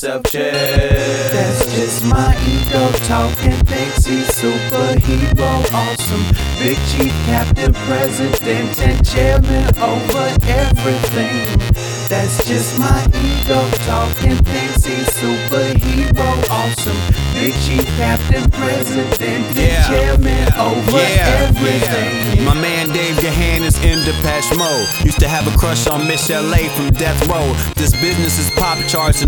himself chill. That's just my ego talking, thinks he's superhero, awesome. Big chief, captain, president, and chairman over everything. That's just my ego talking, thinks he's superhero, awesome. Big chief, captain, president, and chairman over everything. My man Dave Gahan is in Depeche Mode. Used to have a crush on Miss LA from Death Row. This business is pop charts and